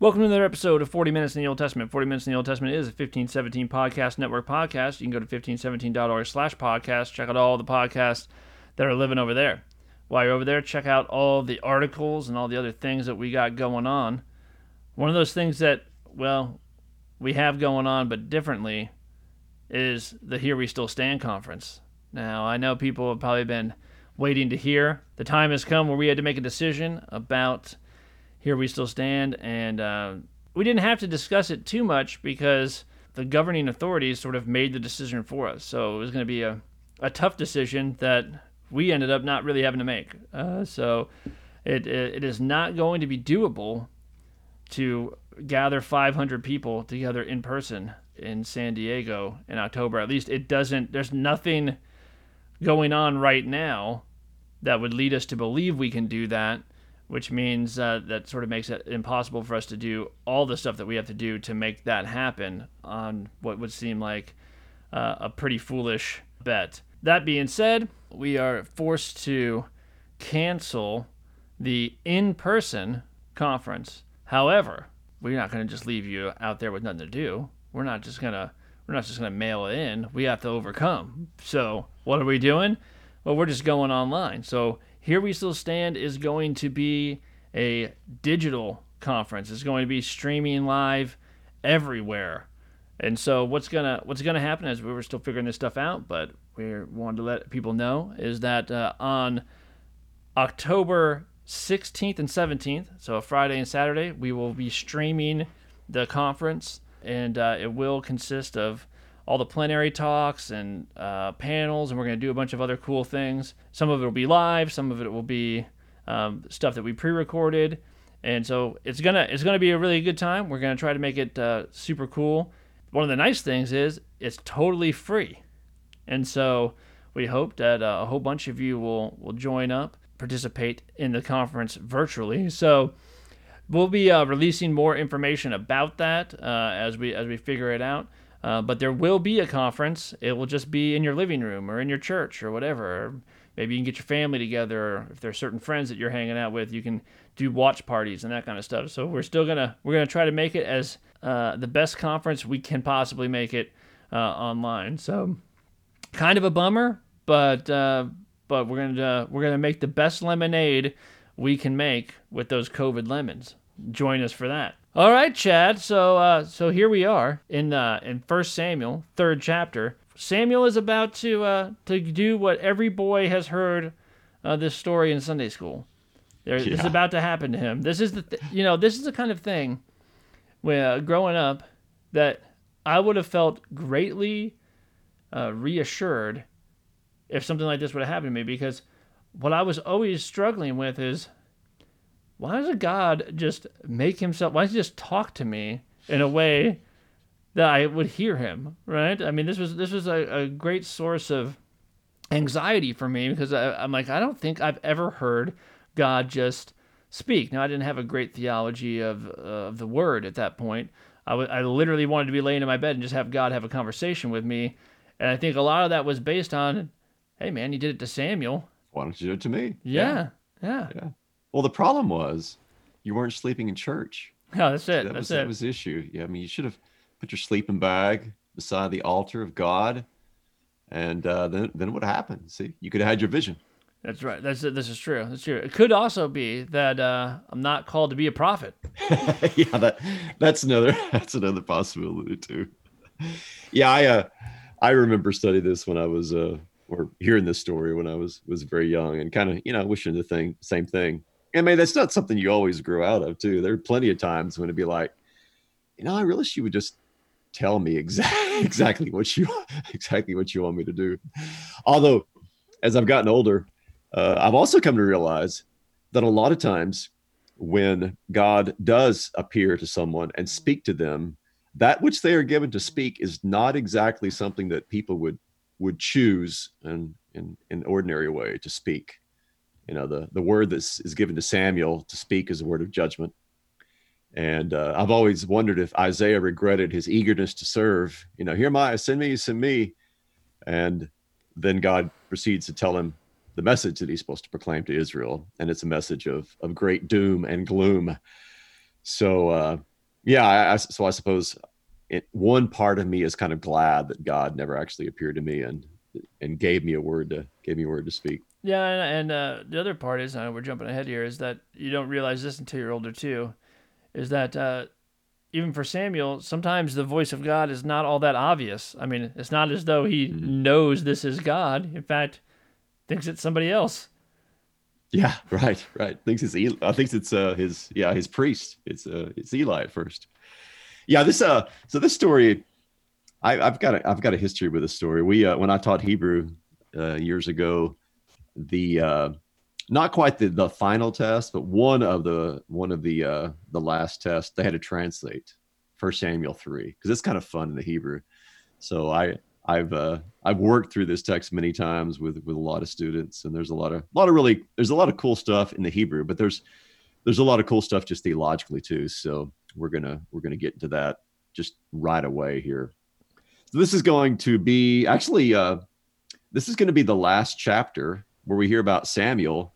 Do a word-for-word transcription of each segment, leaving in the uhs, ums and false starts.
Welcome to another episode of forty Minutes in the Old Testament. forty Minutes in the Old Testament is a fifteen seventeen Podcast Network podcast. You can go to fifteen seventeen dot org slash podcast. Check out all the podcasts that are living over there. While you're over there, check out all the articles and all the other things that we got going on. One of those things that, well, we have going on, but differently, is the Here We Still Stand conference. Now, I know people have probably been waiting to hear. The time has come where we had to make a decision about Here We Still Stand, and uh, we didn't have to discuss it too much because the governing authorities sort of made the decision for us. So it was going to be a, a tough decision that we ended up not really having to make. Uh, so it, it it is not going to be doable to gather five hundred people together in person in San Diego in October. At least it doesn't, there's nothing going on right now that would lead us to believe we can do that, which means uh, that sort of makes it impossible for us to do all the stuff that we have to do to make that happen on what would seem like uh, a pretty foolish bet. That being said, we are forced to cancel the in-person conference. However, we're not going to just leave you out there with nothing to do. We're not just going to we're not just going to mail it in. We have to overcome. So what are we doing? Well, we're just going online. So Here We Still Stand is going to be a digital conference. It's going to be streaming live everywhere. And so what's gonna what's gonna happen is we were still figuring this stuff out, but we wanted to let people know is that uh, on October sixteenth and seventeenth, so Friday and Saturday, we will be streaming the conference, and uh, it will consist of all the plenary talks and uh, panels, and we're going to do a bunch of other cool things. Some of it will be live, some of it will be um, stuff that we pre-recorded, and so it's gonna it's gonna be a really good time. We're gonna try to make it uh, super cool. One of the nice things is it's totally free, and so we hope that uh, a whole bunch of you will will join up, participate in the conference virtually. So we'll be uh, releasing more information about that uh, as we as we figure it out. Uh, but there will be a conference. It will just be in your living room or in your church or whatever. Or maybe you can get your family together, or if there's certain friends that you're hanging out with, you can do watch parties and that kind of stuff. So we're still gonna we're gonna try to make it as uh, the best conference we can possibly make it uh, online. So kind of a bummer, but uh, but we're gonna uh, we're gonna make the best lemonade we can make with those COVID lemons. Join us for that. All right, Chad. So, uh, so here we are in uh, in First Samuel, third chapter. Samuel is about to uh, to do what every boy has heard uh, this story in Sunday school. There, yeah. This is about to happen to him. This is the th- you know this is the kind of thing where uh, growing up that I would have felt greatly uh, reassured if something like this would have happened to me, because what I was always struggling with is, why doesn't God just make himself, why doesn't he just talk to me in a way that I would hear him, right? I mean, this was this was a, a great source of anxiety for me, because I, I'm like, I don't think I've ever heard God just speak. Now, I didn't have a great theology of, uh, of the word at that point. I, w- I literally wanted to be laying in my bed and just have God have a conversation with me. And I think a lot of that was based on, hey, man, you did it to Samuel. Why don't you do it to me? Yeah, yeah. Yeah. Well, the problem was you weren't sleeping in church. No, that's it. That that's was it. that was the issue. Yeah, I mean, you should have put your sleeping bag beside the altar of God, and uh, then then what happened? See, you could have had your vision. That's right. That's This is true. That's true. It could also be that uh, I'm not called to be a prophet. yeah, that that's another that's another possibility too. Yeah, I uh, I remember studying this when I was uh, or hearing this story when I was was very young, and kind of you know wishing the thing same thing. I mean, that's not something you always grow out of, too. There are plenty of times when it'd be like, you know, I really wish you would just tell me exactly exactly what you exactly what you want me to do. Although, as I've gotten older, uh, I've also come to realize that a lot of times when God does appear to someone and speak to them, that which they are given to speak is not exactly something that people would would choose in in an ordinary way to speak. You know, the, the word that is given to Samuel to speak is a word of judgment. And uh, I've always wondered if Isaiah regretted his eagerness to serve. You know, here am I, send me, send me. And then God proceeds to tell him the message that he's supposed to proclaim to Israel. And it's a message of, of great doom and gloom. So, uh, Yeah. I, I, so I suppose it, one part of me is kind of glad that God never actually appeared to me and and gave me a word to gave me a word to speak. Yeah, and, and uh, the other part is, uh, we're jumping ahead here, is that you don't realize this until you're older too. Is that uh, even for Samuel, sometimes the voice of God is not all that obvious. I mean, it's not as though he Mhm. knows this is God. In fact, thinks it's somebody else. Yeah, right, right. Thinks it's Eli. I think it's uh his yeah his priest. It's uh it's Eli at first. Yeah, this uh so this story I, I've got a I've got a history with this story. We uh, when I taught Hebrew uh, years ago, the uh, not quite the the final test, but one of the one of the uh, the last tests they had to translate First Samuel three because it's kind of fun in the Hebrew. So I I've uh, I've worked through this text many times with with a lot of students, and there's a lot of a lot of really there's a lot of cool stuff in the Hebrew, but there's there's a lot of cool stuff just theologically too. So we're gonna we're gonna get into that just right away here. So this is going to be actually uh, this is going to be the last chapter where we hear about Samuel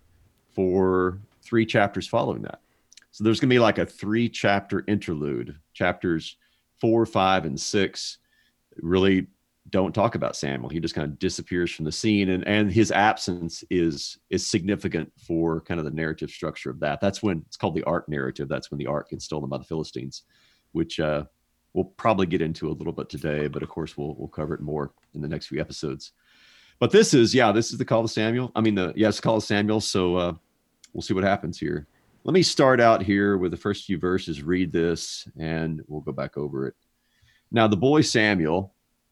for three chapters following that. So there's going to be like a three chapter interlude. Chapters four, five, and six really don't talk about Samuel. He just kind of disappears from the scene, and and his absence is is significant for kind of the narrative structure of that. That's when it's called the ark narrative. That's when the ark gets stolen by the Philistines, which uh, we'll probably get into a little bit today, but of course we'll we'll cover it more in the next few episodes. But this is yeah, this is the call of Samuel. I mean the yeah, it's the call of Samuel. So uh, we'll see what happens here. Let me start out here with the first few verses. Read this, and we'll go back over it. Now the boy Samuel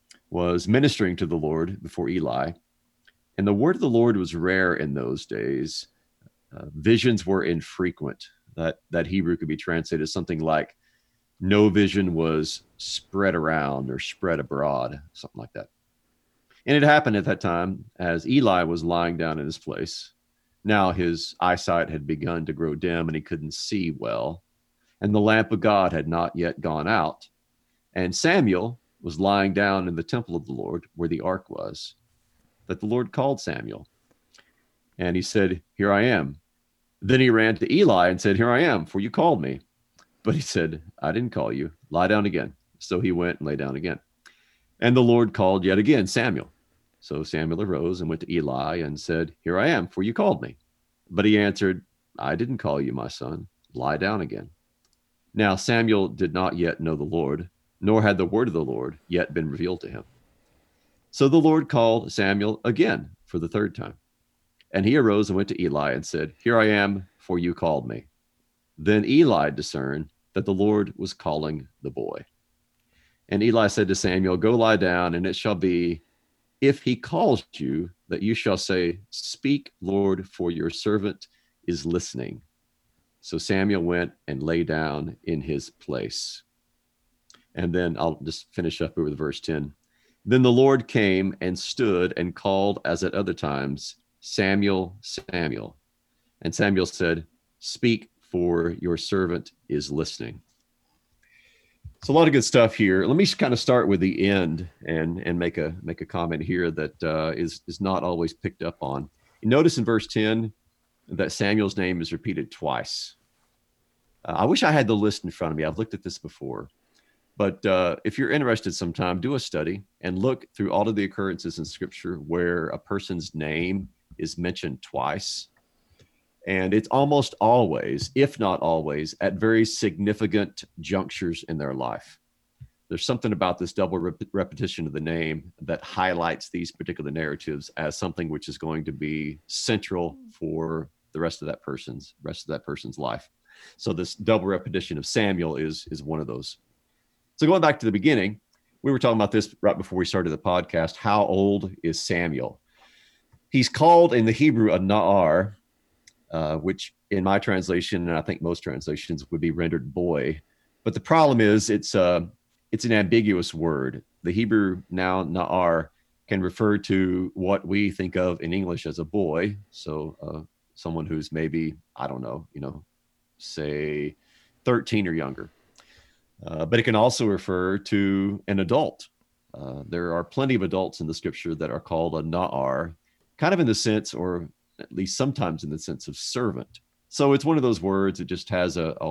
was ministering to the Lord before Eli, and the word of the Lord was rare in those days. Uh, visions were infrequent. That that Hebrew could be translated as something like no vision was spread around or spread abroad, something like that. And it happened at that time as Eli was lying down in his place. Now his eyesight had begun to grow dim and he couldn't see well, and the lamp of God had not yet gone out. And Samuel was lying down in the temple of the Lord where the ark was, that the Lord called Samuel. And he said, "Here I am." Then he ran to Eli and said, "Here I am, for you called me." But he said, "I didn't call you. Lie down again." So he went and lay down again. And the Lord called yet again Samuel. So Samuel arose and went to Eli and said, "Here I am, for you called me." But he answered, "I didn't call you, my son. Lie down again." Now Samuel did not yet know the Lord, nor had the word of the Lord yet been revealed to him. So the Lord called Samuel again for the third time. And he arose and went to Eli and said, "Here I am, for you called me." Then Eli discerned that the Lord was calling the boy. And Eli said to Samuel, "Go lie down, and it shall be, if he calls you, that you shall say, 'Speak, Lord, for your servant is listening.'" So Samuel went and lay down in his place. And then I'll just finish up here with verse ten. Then the Lord came and stood and called as at other times, "Samuel, Samuel." And Samuel said, "Speak, for your servant is listening." So a lot of good stuff here. Let me kind of start with the end and and make a make a comment here that uh, is is not always picked up on. You notice in verse ten that Samuel's name is repeated twice. Uh, I wish I had the list in front of me. I've looked at this before. But uh, if you're interested sometime, do a study and look through all of the occurrences in Scripture where a person's name is mentioned twice. And it's almost always, if not always, at very significant junctures in their life. There's something about this double rep- repetition of the name that highlights these particular narratives as something which is going to be central for the rest of that person's rest of that person's life. So this double repetition of Samuel is is one of those. So going back to the beginning, we were talking about this right before we started the podcast. How old is Samuel? He's called in the Hebrew a Na'ar, uh, which in my translation, and I think most translations, would be rendered boy. But the problem is it's uh, it's an ambiguous word. The Hebrew noun Na'ar can refer to what we think of in English as a boy. So uh, someone who's maybe, I don't know, you know, say thirteen or younger. Uh, but it can also refer to an adult. Uh, there are plenty of adults in the scripture that are called a na'ar, kind of in the sense, or at least sometimes in the sense of servant. So it's one of those words that just has a, a,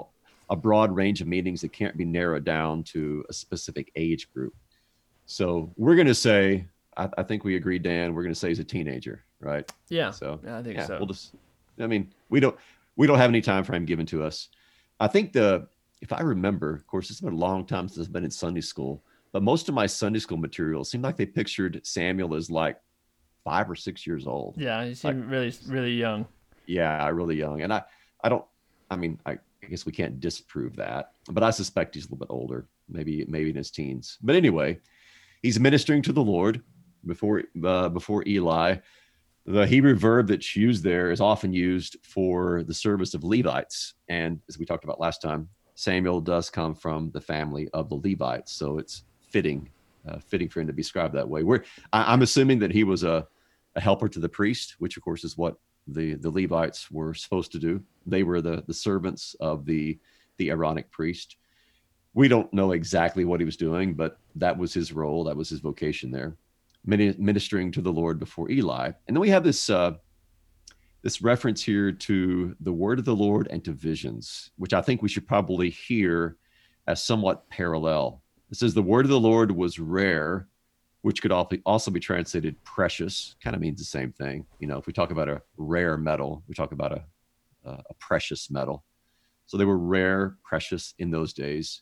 a broad range of meanings that can't be narrowed down to a specific age group. So we're going to say, I, I think we agree, Dan, we're going to say he's a teenager, right? Yeah. So yeah, I think yeah, so. we'll just, I mean, we don't, we don't have any time frame given to us. I think the, if I remember, of course, it's been a long time since I've been in Sunday school, but most of my Sunday school materials seemed like they pictured Samuel as like five or six years old. Yeah, he Like, seemed really, really young. yeah, really young. And I, I don't, I mean, I, I guess we can't disprove that, but I suspect he's a little bit older, maybe, maybe in his teens. But anyway, he's ministering to the Lord before, uh, before Eli. The Hebrew verb that's used there is often used for the service of Levites. And as we talked about last time, Samuel does come from the family of the Levites. So it's fitting, uh, fitting for him to be described that way. We're, I, I'm assuming that he was a, a helper to the priest, which of course is what the, the Levites were supposed to do. They were the, the servants of the, the Aaronic priest. We don't know exactly what he was doing, but that was his role. That was his vocation there, ministering to the Lord before Eli. And then we have this, uh, this reference here to the word of the Lord and to visions, which I think we should probably hear as somewhat parallel. It says the word of the Lord was rare, which could also be translated precious, kind of means the same thing. You know, if we talk about a rare metal, we talk about a, a precious metal. So they were rare, precious in those days.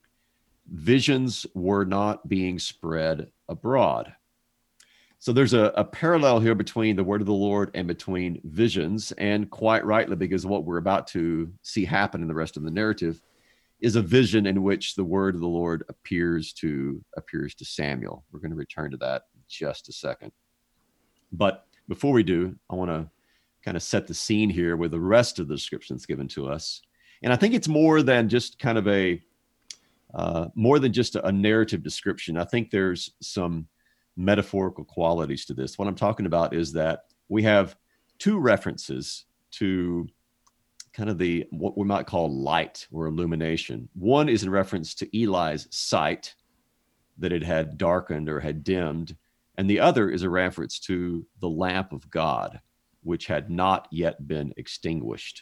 Visions were not being spread abroad. So there's a, a parallel here between the word of the Lord and between visions, and quite rightly, because what we're about to see happen in the rest of the narrative is a vision in which the word of the Lord appears to appears to Samuel. We're going to return to that in just a second. But before we do, I want to kind of set the scene here with the rest of the descriptions given to us. And I think it's more than just kind of a uh, more than just a, a narrative description. I think there's some metaphorical qualities to this. What I'm talking about is that we have two references to kind of the what we might call light or illumination. One is in reference to Eli's sight, that it had darkened or had dimmed, and the other is a reference to the lamp of God, which had not yet been extinguished.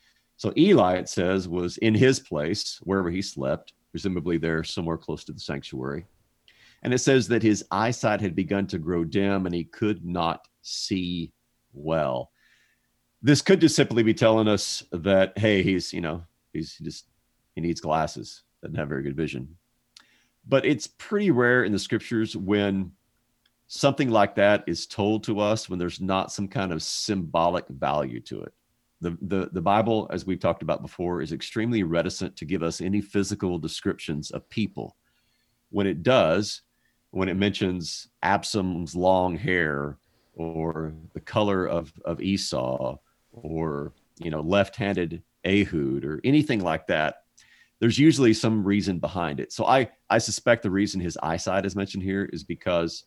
So Eli, it says, was in his place, wherever he slept, presumably there somewhere close to the sanctuary. And it says that his eyesight had begun to grow dim and he could not see well. This could just simply be telling us that, hey, he's, you know, he's just, he needs glasses, doesn't have very good vision. But it's pretty rare in the scriptures when something like that is told to us, when there's not some kind of symbolic value to it. The, the, the Bible, as we've talked about before, is extremely reticent to give us any physical descriptions of people. When it does, when it mentions Absalom's long hair or the color of, of Esau or, you know, left-handed Ehud or anything like that, there's usually some reason behind it. So I, I suspect the reason his eyesight is mentioned here is because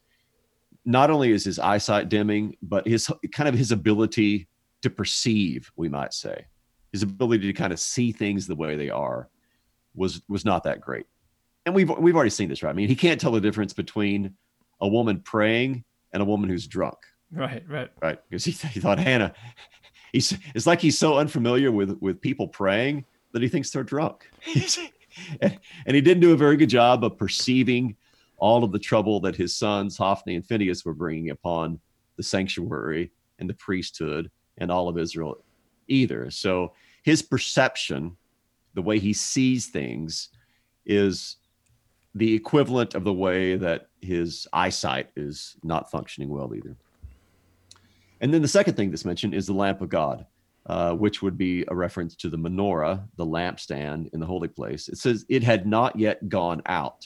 not only is his eyesight dimming, but his kind of his ability to perceive, we might say, his ability to kind of see things the way they are was, was not that great. And we've we've already seen this, right? I mean, he can't tell the difference between a woman praying and a woman who's drunk. Right, right, right. Because he, he thought Hannah, he's it's like he's so unfamiliar with with people praying that he thinks they're drunk, and, and he didn't do a very good job of perceiving all of the trouble that his sons Hophni and Phinehas were bringing upon the sanctuary and the priesthood and all of Israel either. So his perception, the way he sees things, is the equivalent of the way that his eyesight is not functioning well either. And then the second thing that's mentioned is the lamp of God, uh, which would be a reference to the menorah, the lampstand in the holy place. It says it had not yet gone out.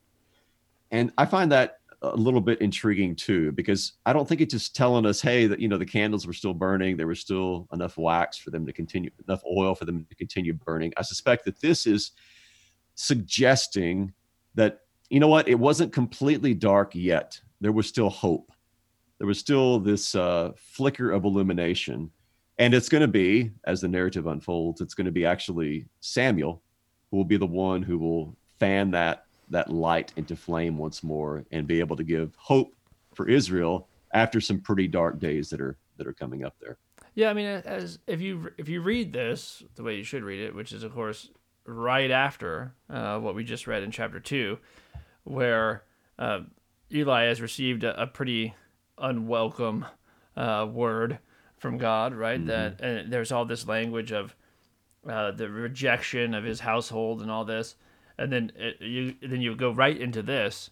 And I find that a little bit intriguing too, because I don't think it's just telling us, hey, that, you know, the candles were still burning. There was still enough wax for them to continue, enough oil for them to continue burning. I suspect that this is suggesting that, you know what, it wasn't completely dark yet. There was still hope. There was still this uh, flicker of illumination. And it's going to be, as the narrative unfolds, it's going to be actually Samuel who will be the one who will fan that, that light into flame once more and be able to give hope for Israel after some pretty dark days that are that are coming up there. Yeah, I mean, as if you if you read this the way you should read it, which is of course right after uh, what we just read in chapter two, where uh, Eli has received a, a pretty unwelcome uh, word from God, right? Mm-hmm. That and there's all this language of uh, the rejection of his household and all this, and then it, you then you go right into this.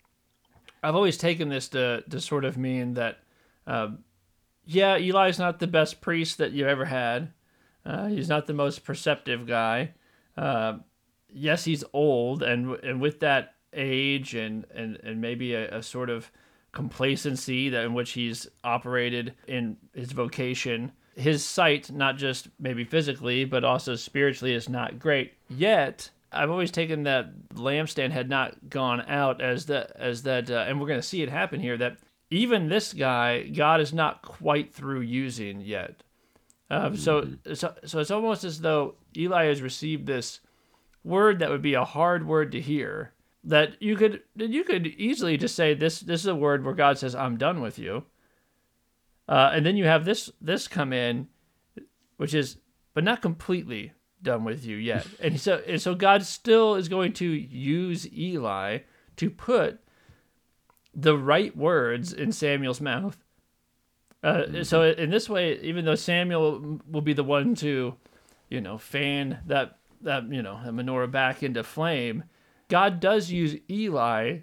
I've always taken this to to sort of mean that, uh, yeah, Eli's not the best priest that you ever had. Uh, he's not the most perceptive guy. Uh, yes, he's old, and and with that age and and and maybe a, a sort of complacency that in which he's operated in his vocation, his sight, not just maybe physically but also spiritually, is not great. Yet I've always taken that lampstand had not gone out as that as that, uh, and we're going to see it happen here, that even this guy, God is not quite through using yet. Uh, mm-hmm. so, so, so it's almost as though Eli has received this word that would be a hard word to hear. That you could you could easily just say this this is a word where God says, "I'm done with you," uh, and then you have this this come in, which is, but not completely done with you yet. And so and so God still is going to use Eli to put the right words in Samuel's mouth. Uh, mm-hmm. So in this way, even though Samuel will be the one to, you know, fan that that you know the menorah back into flame, God does use Eli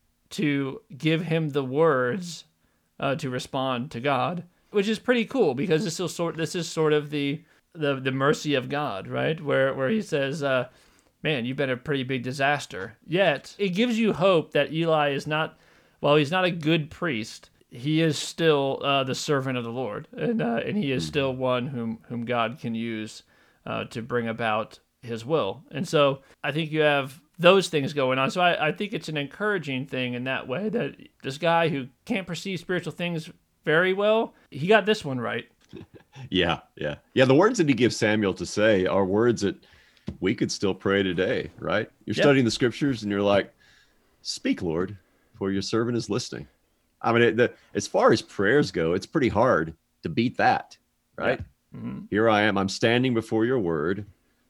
to give him the words uh, to respond to God, which is pretty cool because this is sort this is sort of the the, the mercy of God, right? Where where he says, uh, "Man, you've been a pretty big disaster." Yet it gives you hope that Eli is not, while he's not a good priest, he is still uh, the servant of the Lord, and uh, and he is still one whom whom God can use uh, to bring about His will. And so I think you have those things going on. So I, I think it's an encouraging thing in that way, that this guy who can't perceive spiritual things very well, he got this one right. Yeah, yeah. Yeah, the words that he gives Samuel to say are words that we could still pray today, right? You're yep. studying the scriptures and you're like, "Speak, Lord, for your servant is listening." I mean, it, the, as far as prayers go, it's pretty hard to beat that, right? Yep. Mm-hmm. Here I am. I'm standing before your word.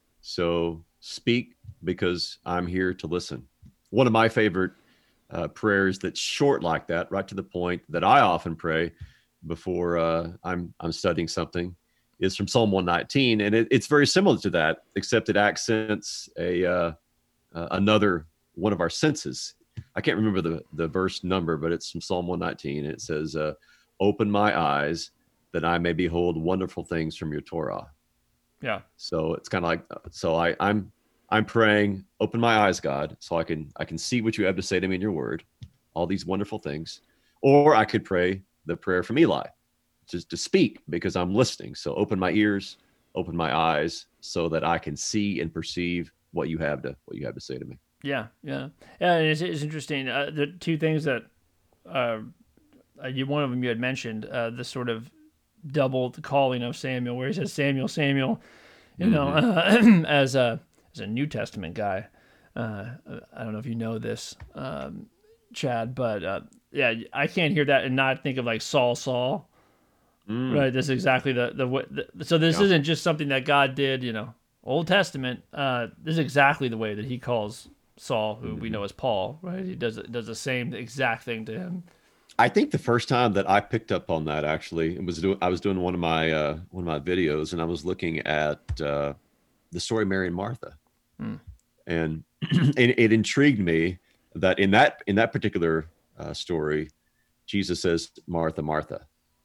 So speak, because I'm here to listen. One of my favorite uh, prayers that's short like that, right to the point, that I often pray before uh, I'm I'm studying something, is from Psalm one nineteen, and it, it's very similar to that, except it accents a uh, uh, another one of our senses. I can't remember the the verse number, but it's from Psalm one nineteen. And it says, uh, "Open my eyes that I may behold wonderful things from your Torah." Yeah. So it's kind of like, so I, I'm, I'm praying, open my eyes, God, so I can, I can see what you have to say to me in your word, all these wonderful things. Or I could pray the prayer from Eli, just to speak, because I'm listening. So open my ears, open my eyes, so that I can see and perceive what you have to, what you have to say to me. Yeah. Yeah. Yeah. And it's, it's interesting. Uh, the two things that, uh, you, one of them you had mentioned, uh, the sort of double calling of Samuel, where he says, "Samuel, Samuel," you mm-hmm. know, uh, as a as a New Testament guy. Uh, I don't know if you know this, um, Chad, but uh, yeah, I can't hear that and not think of like Saul, Saul. Mm. Right? This is exactly the the, the so this yeah. isn't just something that God did, you know, Old Testament. Uh, this is exactly the way that He calls Saul, who mm-hmm. we know as Paul. Right? He does does the same exact thing to him. I think the first time that I picked up on that, actually, it was doing, I was doing one of my uh, one of my videos, and I was looking at uh, the story of Mary and Martha, mm. and it, it intrigued me that in that in that particular uh, story, Jesus says, "Martha, Martha,"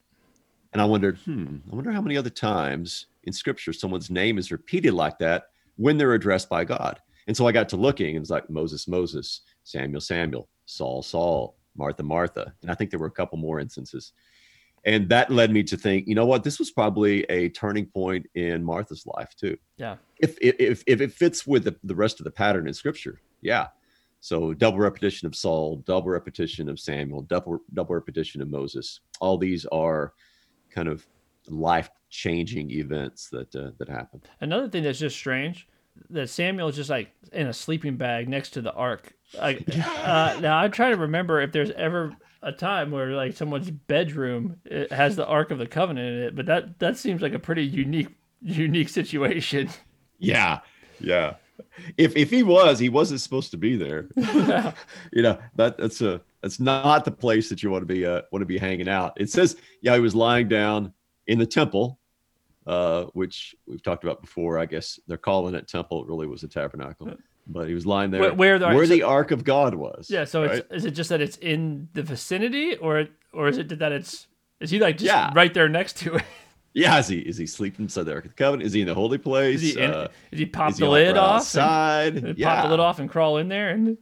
and I wondered, hmm, I wonder how many other times in Scripture someone's name is repeated like that when they're addressed by God. And so I got to looking, and it's like Moses, Moses, Samuel, Samuel, Saul, Saul, Martha, Martha. And I think there were a couple more instances. And that led me to think, you know what, this was probably a turning point in Martha's life too. Yeah. If if if it fits with the, the rest of the pattern in Scripture. Yeah. So double repetition of Saul, double repetition of Samuel, double double repetition of Moses. All these are kind of life-changing events that uh, that happen. Another thing that's just strange, that Samuel is just like in a sleeping bag next to the ark. Like, uh, now I'm trying to remember if there's ever a time where like someone's bedroom it has the Ark of the Covenant in it, but that that seems like a pretty unique unique situation. Yeah, yeah. if if he was, he wasn't supposed to be there. you know that that's a that's not the place that you want to be uh, want to be hanging out. It says, yeah, he was lying down in the temple, uh, which we've talked about before. I guess they're calling it temple. It really was a tabernacle, but he was lying there where, where the, where so, the ark of God was. Yeah. So right? it's is it just that it's in the vicinity, or or is it that it's is he like just Yeah. right there next to it? Yeah, is he is he sleeping inside the Ark of the Covenant? Is he in the holy place? Is he, in, uh, is he pop is the he lid right off? outside? And, and yeah. pop the lid off and crawl in there. And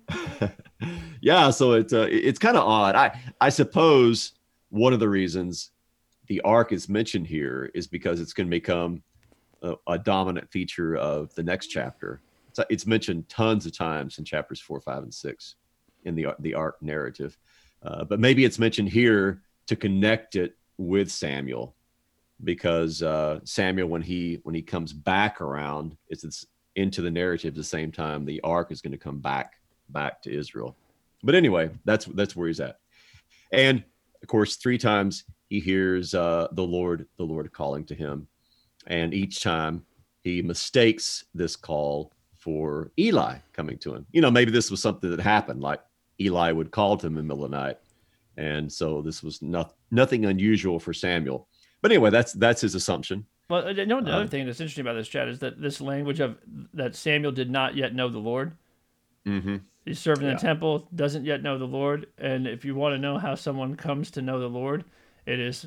yeah, so it's uh, it's kind of odd. I I suppose one of the reasons the Ark is mentioned here is because it's going to become a, a dominant feature of the next chapter. It's, it's mentioned tons of times in chapters four, five, and six in the the Ark narrative, uh, but maybe it's mentioned here to connect it with Samuel. Because uh, Samuel, when he when he comes back around, it's, it's into the narrative. At the same time, the ark is going to come back back to Israel. But anyway, that's that's where he's at. And of course, three times he hears uh, the Lord the Lord calling to him, and each time he mistakes this call for Eli coming to him. You know, maybe this was something that happened, like Eli would call to him in the middle of the night, and so this was not, nothing unusual for Samuel. But anyway, that's that's his assumption. Well, you know, the Um, other thing that's interesting about this, Chad, is that this language of that Samuel did not yet know the Lord. Mm-hmm. He's serving Yeah. the temple, doesn't yet know the Lord. And if you want to know how someone comes to know the Lord, it is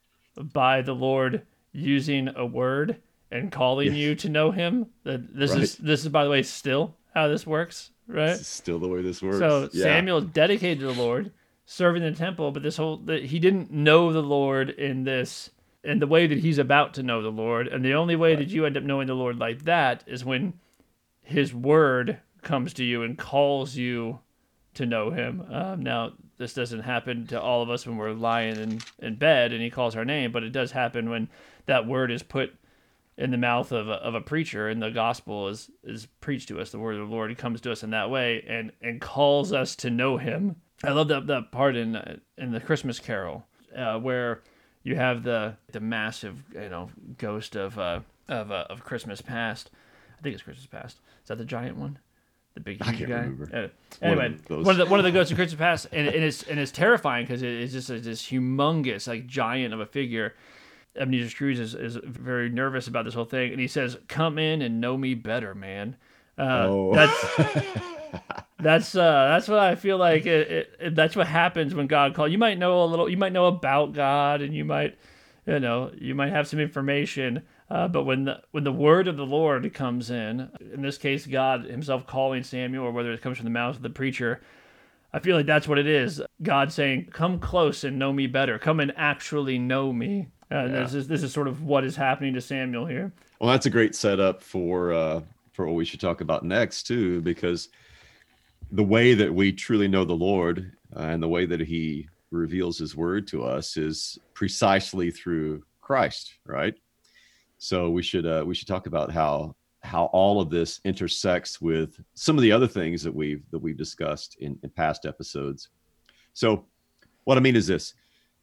by the Lord using a word and calling you to know Him. That this Right. is this is, by the way, still how this works, right? This is still the way this works. So yeah. Samuel is dedicated to the Lord, serving the temple, but this whole the, he didn't know the Lord in this in the way that he's about to know the Lord, and the only way Right. that you end up knowing the Lord like that is when His word comes to you and calls you to know Him. Um, now, this doesn't happen to all of us when we're lying in, in bed and He calls our name, but it does happen when that word is put in the mouth of a, of a preacher and the gospel is is preached to us. The word of the Lord comes to us in that way and and calls us to know Him. I love that that part in uh, in the Christmas Carol uh, where you have the the massive you know ghost of uh, of uh, of Christmas Past. I think it's Christmas Past. Is that the giant one? The big I huge can't guy. remember. Uh, One anyway, of those. one of the one of the ghosts of Christmas Past, and, and it's and it's terrifying because it, it's just a, this humongous like giant of a figure. Ebenezer Scrooge is, is very nervous about this whole thing, and he says, "Come in and know me better, man." Uh, oh. That's that's uh, that's what I feel like. It, it, it, that's what happens when God calls. You might know a little. You might know about God, and you might, you know, you might have some information. Uh, but when the when the word of the Lord comes in, in this case, God Himself calling Samuel, or whether it comes from the mouth of the preacher, I feel like that's what it is. God saying, "Come close and know me better. Come and actually know me." Uh, Yeah. this is this is sort of what is happening to Samuel here. Well, that's a great setup for uh, for what we should talk about next too, because the way that we truly know the Lord uh, and the way that He reveals His word to us is precisely through Christ, right? So we should uh, we should talk about how how all of this intersects with some of the other things that we've that we've discussed in, in past episodes. So what I mean is this: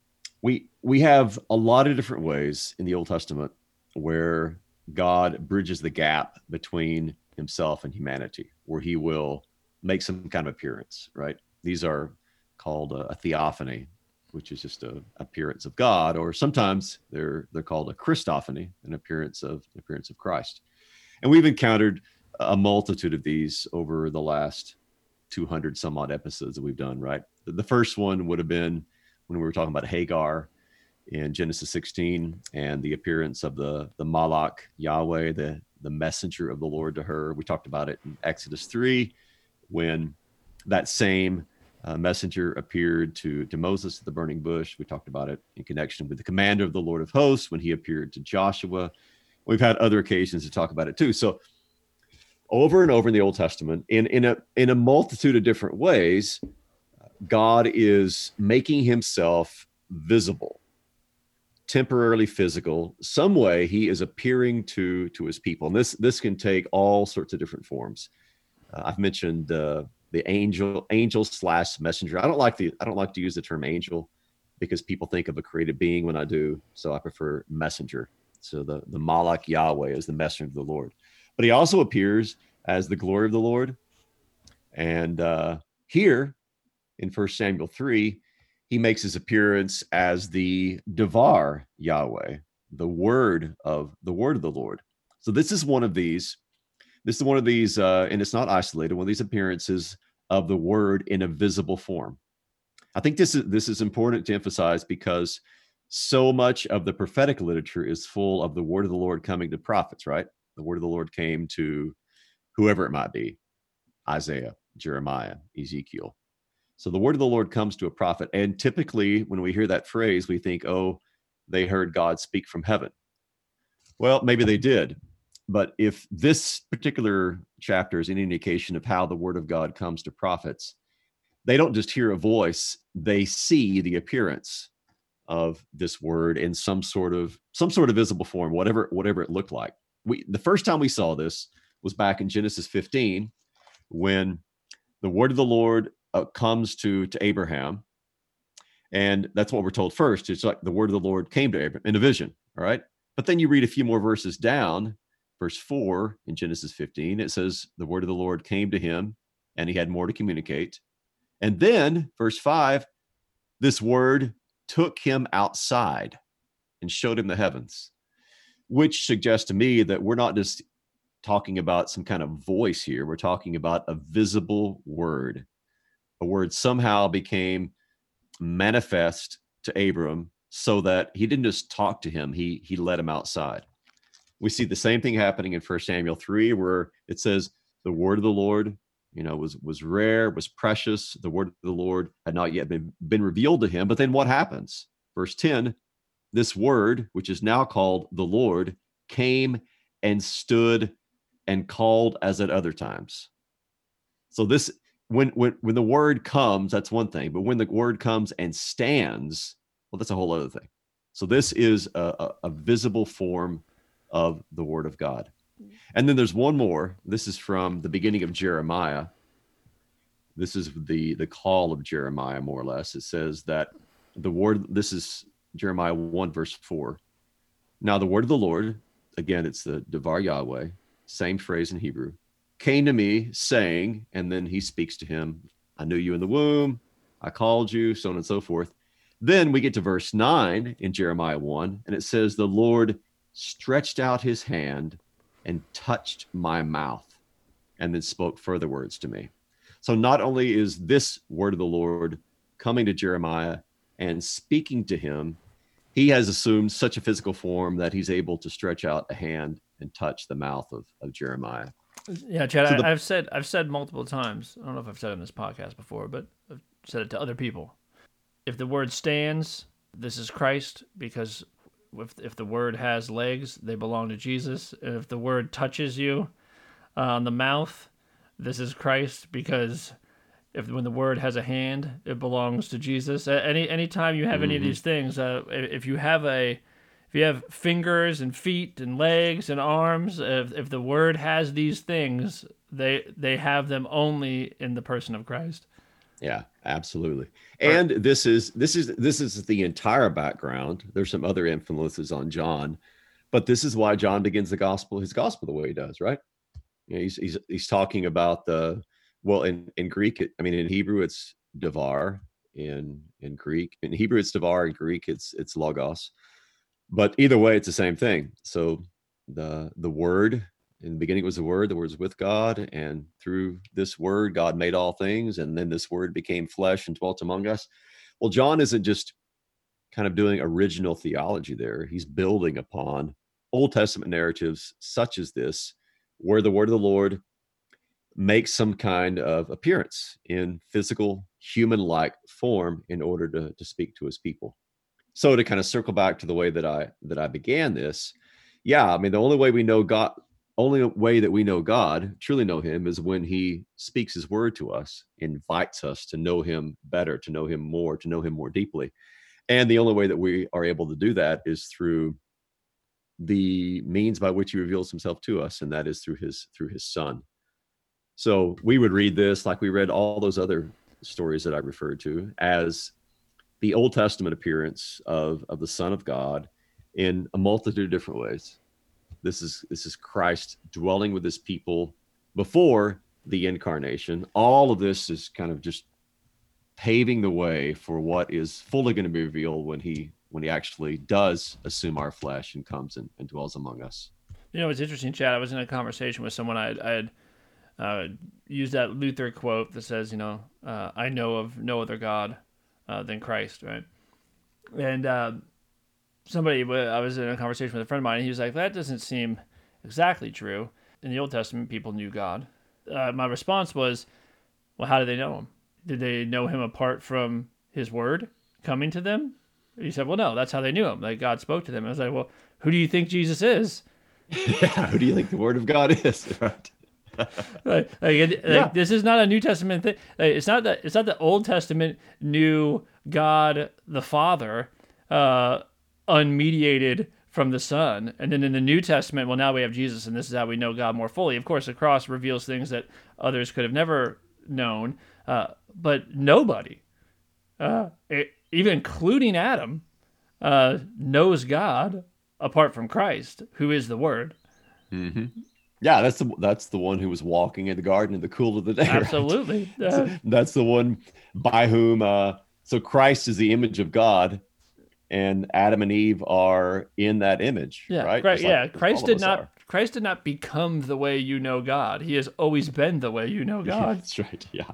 we we have a lot of different ways in the Old Testament where God bridges the gap between Himself and humanity, where He will make some kind of appearance. Right? These are called a, a theophany, which is just a appearance of God, or sometimes they're they're called a Christophany, an appearance of an appearance of Christ. And we've encountered a multitude of these over the last two hundred some odd episodes that we've done, right? The first one would have been when we were talking about Hagar in Genesis sixteen and the appearance of the the Malach Yahweh, the the messenger of the Lord to her. We talked about it in Exodus three when that same uh, messenger appeared to to Moses at the burning bush. We talked about it in connection with the commander of the Lord of hosts when he appeared to Joshua. We've had other occasions to talk about it too. So over and over in the Old Testament, in in a in a multitude of different ways, God is making Himself visible, temporarily physical. Some way He is appearing to to His people, and this this can take all sorts of different forms. Uh, I've mentioned uh, the angel angel slash messenger. I don't like the I don't like to use the term angel because people think of a created being when I do. So I prefer messenger. So the the Malach Yahweh is the messenger of the Lord, but He also appears as the glory of the Lord. And uh, here in First Samuel three, he makes his appearance as the Devar Yahweh, the word of the word of the Lord. So this is one of these. This is one of these, uh, and it's not isolated. One of these appearances of the word in a visible form. I think this is this is important to emphasize because so much of the prophetic literature is full of the word of the Lord coming to prophets. Right, the word of the Lord came to whoever it might be, Isaiah, Jeremiah, Ezekiel. So the word of the Lord comes to a prophet. And typically, when we hear that phrase, we think, oh, they heard God speak from heaven. Well, maybe they did. But if this particular chapter is any indication of how the word of God comes to prophets, they don't just hear a voice, they see the appearance of this word in some sort of some sort of visible form, whatever whatever it looked like. We the first time we saw this was back in Genesis fifteen, when the word of the Lord uh, comes to to Abraham, and that's what we're told first. It's like the word of the Lord came to Abraham in a vision. All right, but then you read a few more verses down, verse four in Genesis fifteen. It says the word of the Lord came to him, and he had more to communicate. And then verse five, this word took him outside and showed him the heavens, which suggests to me that we're not just talking about some kind of voice here. We're talking about a visible word. A word somehow became manifest to Abram so that he didn't just talk to him, he he led him outside. We see the same thing happening in First Samuel three, where it says the word of the Lord, you know, was was rare, was precious. The word of the Lord had not yet been, been revealed to him. But then what happens? Verse ten, this word, which is now called the Lord, came and stood and called as at other times. So this, when when when the word comes, that's one thing. But when the word comes and stands, well, that's a whole other thing. So this is a, a, a visible form of the word of God. And then there's one more. This is from the beginning of Jeremiah. This is the the call of Jeremiah, more or less. It says that the word, this is Jeremiah one, verse four. Now the word of the Lord, again, it's the Devar Yahweh, same phrase in Hebrew, came to me saying, and then he speaks to him, I knew you in the womb, I called you, so on and so forth. Then we get to verse nine in Jeremiah one, and it says, the Lord stretched out his hand and touched my mouth, and then spoke further words to me. So not only is this word of the Lord coming to Jeremiah and speaking to him, he has assumed such a physical form that he's able to stretch out a hand and touch the mouth of, of Jeremiah. Yeah, Chad, So I, the, I've said I've said multiple times. I don't know if I've said it in this podcast before, but I've said it to other people. If the word stands, this is Christ, because if if the word has legs, they belong to Jesus. And if the word touches you uh, on the mouth, this is Christ, because if when the word has a hand, it belongs to Jesus. Any anytime you have mm-hmm. any of these things, uh, if you have a if you have fingers and feet and legs and arms, if if the word has these things, they they have them only in the person of Christ. Yeah, absolutely. And this is this is this is the entire background. There's some other influences on John, but this is why John begins the gospel, his gospel, the way he does, right? You know, he's he's he's talking about the well in in Greek. It, I mean, in Hebrew it's Devar. In in Greek, in Hebrew it's Devar. In Greek it's it's Logos. But either way, it's the same thing. So the the word, in the beginning was the word, the word was with God, and through this word, God made all things, and then this word became flesh and dwelt among us. Well, John isn't just kind of doing original theology there. He's building upon Old Testament narratives such as this, where the word of the Lord makes some kind of appearance in physical, human-like form in order to, to speak to his people. So to kind of circle back to the way that I that I began this, yeah, I mean, the only way we know God, only way that we know God, truly know him, is when he speaks his word to us, invites us to know him better, to know him more, to know him more deeply. And the only way that we are able to do that is through the means by which he reveals himself to us, and that is through his through his son. So we would read this like we read all those other stories that I referred to as the Old Testament appearance of, of the Son of God in a multitude of different ways. This is this is Christ dwelling with his people before the incarnation. All of this is kind of just paving the way for what is fully going to be revealed when he when he actually does assume our flesh and comes and, and dwells among us. You know, it's interesting, Chad. I was in a conversation with someone. I had, I had uh, used that Luther quote that says, you know, uh, I know of no other God uh, than Christ, right? And uh, somebody, I was in a conversation with a friend of mine, and he was like, that doesn't seem exactly true. In the Old Testament, people knew God. Uh, my response was, well, how did they know him? Did they know him apart from his word coming to them? He said, well, no, that's how they knew him. Like, God spoke to them. I was like, well, who do you think Jesus is? Yeah, who do you think the word of God is? Right. like, like, it, Yeah. like, this is not a New Testament thing. Like, it's not that it's not the Old Testament knew God the Father uh, unmediated from the Son, and then in the New Testament, well, now we have Jesus, and this is how we know God more fully. Of course, the cross reveals things that others could have never known, uh, but nobody, uh, it, even including Adam, uh, knows God apart from Christ, who is the Word. Mm-hmm. Yeah, that's the that's the one who was walking in the garden in the cool of the day. Absolutely, Right? uh, That's the one by whom. Uh, so Christ is the image of God, and Adam and Eve are in that image. yeah, Right? Christ, Just like yeah. Christ all of did us not. are. Christ did not become the way you know God. He has always been the way you know Yeah, God. that's right. Yeah.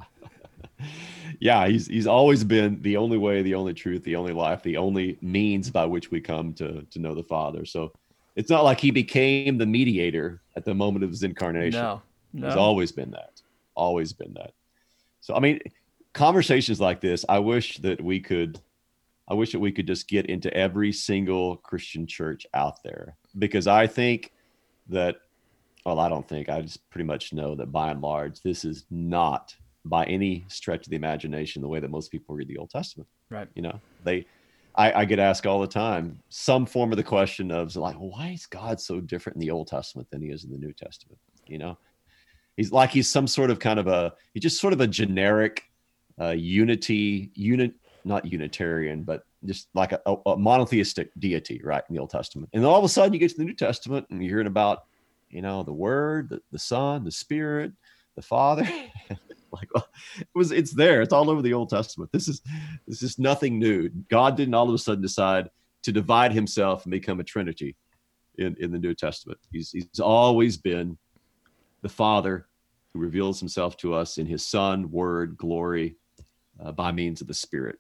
Yeah, he's he's always been the only way, the only truth, the only life, the only means by which we come to to know the Father. So it's not like he became the mediator at the moment of his incarnation. No, He's no. always been that. Always been that. So I mean, conversations like this, I wish that we could I wish that we could just get into every single Christian church out there, because I think that, well, I don't think, I just pretty much know that by and large, this is not by any stretch of the imagination the way that most people read the Old Testament. Right. You know, they, I, I get asked all the time some form of the question of like, well, why is God so different in the Old Testament than he is in the New Testament? You know, he's like he's some sort of kind of a he's just sort of a generic uh, unity unit, not Unitarian, but just like a, a monotheistic deity, right, in the Old Testament. And then all of a sudden you get to the New Testament and you're hearing about, you know, the Word, the, the Son, the Spirit, the Father. Like, well, it was, it's there. It's all over the Old Testament. This is, this is nothing new. God didn't all of a sudden decide to divide himself and become a Trinity in, in the New Testament. He's, he's always been the Father who reveals himself to us in his Son, Word, glory, uh, by means of the Spirit.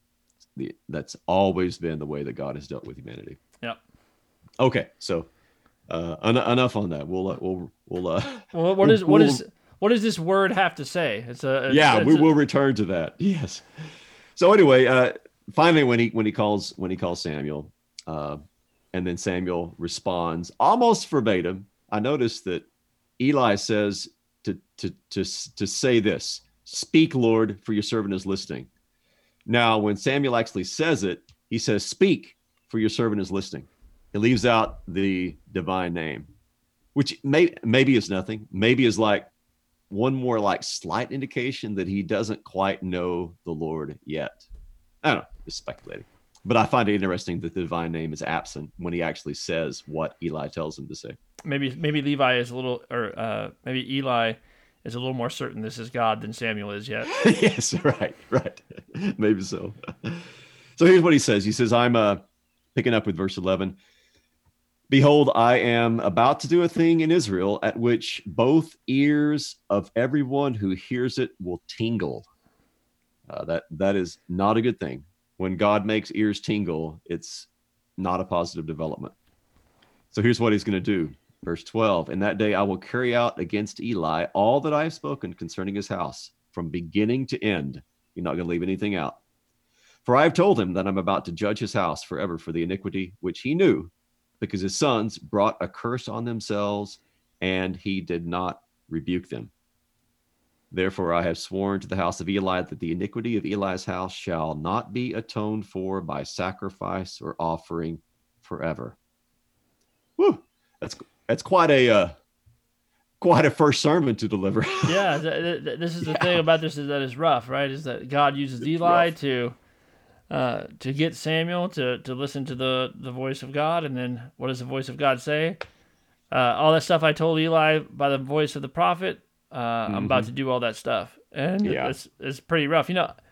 The, that's always been the way that God has dealt with humanity. Yep. Okay, so uh, en- enough on that. We'll uh, we'll we'll. Uh, Well, what we'll, is what we'll, is what does this word have to say? It's a it's, yeah, it's we a, will return to that. Yes. So anyway, uh, finally, when he when he calls when he calls Samuel, uh, and then Samuel responds almost verbatim. I noticed that Eli says to to to to say this: "Speak, Lord, for your servant is listening." Now, when Samuel actually says it, he says, "Speak, for your servant is listening." He leaves out the divine name, which may maybe is nothing. Maybe is like one more like slight indication that he doesn't quite know the Lord yet. I don't know, just speculating. But I find it interesting that the divine name is absent when he actually says what Eli tells him to say. maybe maybe Levi is a little, or uh, maybe Eli is a little more certain this is God than Samuel is yet. Yes, right, right. Maybe so. So here's what he says. He says, I'm uh, picking up with verse eleven. Behold, I am about to do a thing in Israel at which both ears of everyone who hears it will tingle. Uh, that that is not a good thing. When God makes ears tingle, it's not a positive development. So here's what he's going to do. Verse twelve, in that day I will carry out against Eli all that I have spoken concerning his house, from beginning to end. You're not going to leave anything out. For I have told him that I'm about to judge his house forever for the iniquity which he knew, because his sons brought a curse on themselves, and he did not rebuke them. Therefore I have sworn to the house of Eli that the iniquity of Eli's house shall not be atoned for by sacrifice or offering forever. Whew. That's that's quite a uh, quite a first sermon to deliver. Yeah, th- th- this is the Yeah. thing about this is that it's rough, right? Is that God uses Eli rough. to uh, to get Samuel to, to listen to the, the voice of God, and then what does the voice of God say? Uh, all that stuff I told Eli by the voice of the prophet, Uh, I'm about Mm-hmm. to do all that stuff, and Yeah. it's it's pretty rough. You know,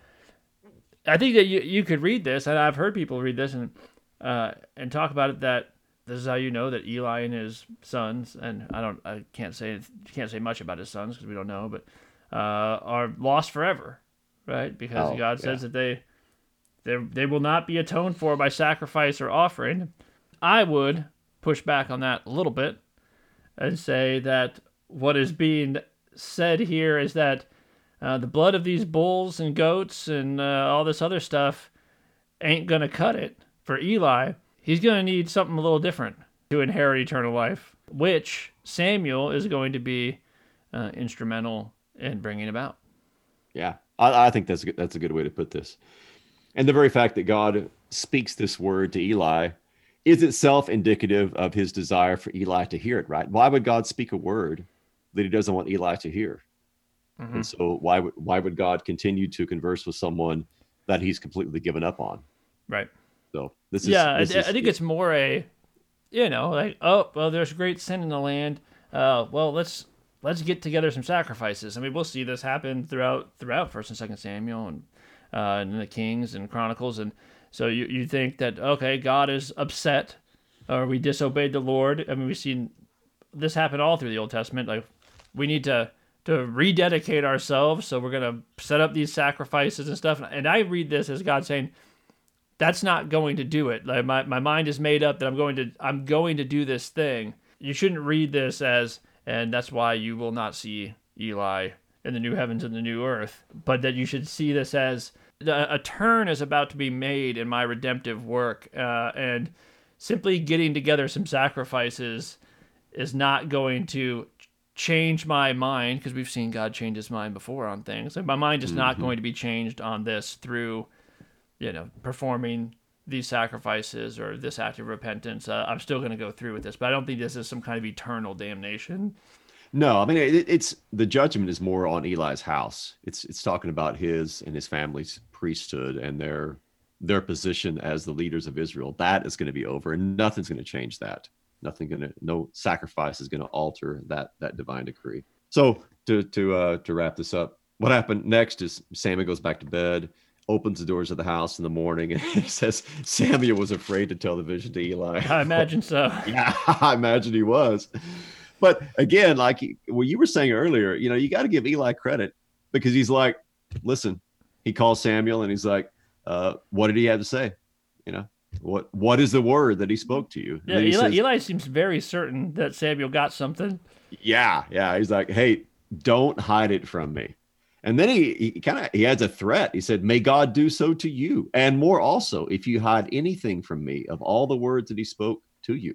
I think that you you could read this, and I've heard people read this and uh, and talk about it, that this is how you know that Eli and his sons, and I don't I can't say can't say much about his sons because we don't know, but uh, are lost forever, right? Because Oh, God yeah. says that they they they will not be atoned for by sacrifice or offering. I would push back on that a little bit and say that what is being said here is that uh, the blood of these bulls and goats and uh, all this other stuff ain't going to cut it for Eli. He's going to need something a little different to inherit eternal life, which Samuel is going to be uh, instrumental in bringing about. Yeah. I, I think that's a good, that's a good way to put this. And the very fact that God speaks this word to Eli is itself indicative of his desire for Eli to hear it, right? Why would God speak a word that he doesn't want Eli to hear? Mm-hmm. And so why would why would God continue to converse with someone that he's completely given up on? Right. So this is Yeah, I, this is I think it's more a, you know, like, oh, well, there's great sin in the land. Uh, well, let's let's get together some sacrifices. I mean, we'll see this happen throughout throughout First and Second Samuel and uh, and the Kings and Chronicles, and so you you think that, okay, God is upset, or we disobeyed the Lord. I mean, we've seen this happen all through the Old Testament. Like, we need to to rededicate ourselves, so we're gonna set up these sacrifices and stuff. And I read this as God saying, that's not going to do it. Like, my, my mind is made up that I'm going to I'm going to do this thing. You shouldn't read this as, and that's why you will not see Eli in the new heavens and the new earth, but that you should see this as a, a turn is about to be made in my redemptive work, uh, and simply getting together some sacrifices is not going to change my mind, because we've seen God change his mind before on things. And my mind is not mm-hmm. going to be changed on this through, you know, performing these sacrifices or this act of repentance. Uh, I'm still going to go through with this, but I don't think this is some kind of eternal damnation. No, I mean it, it's the judgment is more on Eli's house. It's it's talking about his and his family's priesthood and their their position as the leaders of Israel. That is going to be over, and nothing's going to change that. Nothing going to no sacrifice is going to alter that that divine decree. So to to uh, to wrap this up, what happened next is Samuel goes back to bed, opens the doors of the house in the morning, and it says Samuel was afraid to tell the vision to Eli. I imagine so. Yeah, I imagine he was. But again, like what you were saying earlier, you know, you got to give Eli credit, because he's like, listen, he calls Samuel and he's like, uh, what did he have to say? You know, what what is the word that he spoke to you? And Yeah, then he Eli, says, Eli seems very certain that Samuel got something. yeah, yeah. He's like, hey, don't hide it from me. And then he, he kind of he adds a threat. He said, may God do so to you, and more also, if you hide anything from me of all the words that he spoke to you.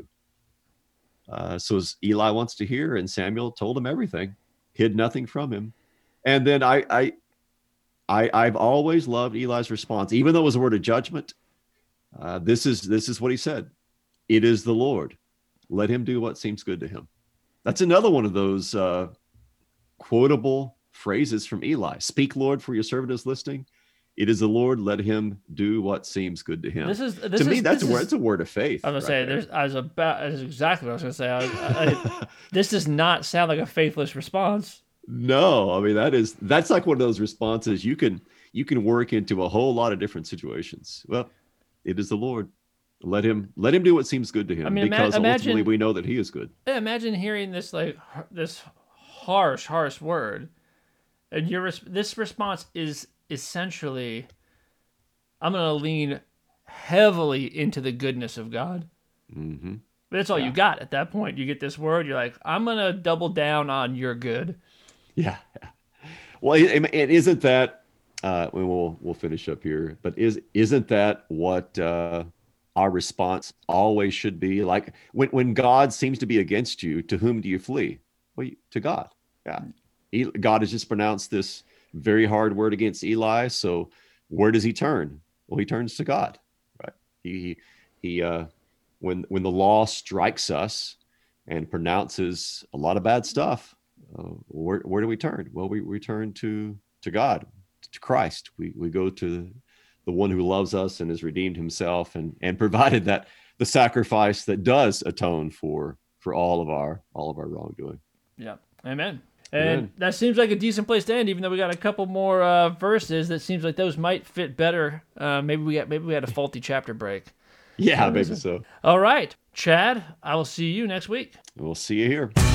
Uh, so as Eli wants to hear, and Samuel told him everything, hid nothing from him. And then I, I, I, I've always loved Eli's response, even though it was a word of judgment. Uh, this is this is what he said: "It is the Lord. Let him do what seems good to him." That's another one of those uh, quotable phrases from Eli. Speak, Lord, for your servant is listening. It is the Lord. Let him do what seems good to him. This is this to me, is, that's a this word. is, It's a word of faith. I was gonna right say there. there's I was about that's exactly what I was gonna say. I, I, this does not sound like a faithless response. No, I mean that is that's like one of those responses you can you can work into a whole lot of different situations. Well, it is the Lord. Let him let him do what seems good to him, I mean, ima- because imagine, ultimately we know that he is good. Yeah, imagine hearing this like har- this harsh, harsh word, and your res- this response is essentially, I'm gonna lean heavily into the goodness of God. Mm-hmm. But that's all Yeah. you got at that point. You get this word, you're like, I'm gonna double down on your good. Yeah. Well, it, it isn't that. Uh, we will we'll finish up here, but is isn't that what uh, our response always should be? Like when when God seems to be against you, to whom do you flee? Well, you- to God. Yeah. He, God has just pronounced this very hard word against Eli. So where does he turn? Well, he turns to God. Right. He he uh, when when the law strikes us and pronounces a lot of bad stuff, uh, where where do we turn? Well, we return to to God, to Christ. We we go to the one who loves us and has redeemed himself and and provided that the sacrifice that does atone for for all of our all of our wrongdoing. Yeah. Amen. And Amen. that seems like a decent place to end, even though we got a couple more uh, verses that seems like those might fit better. Uh, maybe we got maybe we had a faulty chapter break. Yeah, maybe so. All right, Chad, I will see you next week. We'll see you here.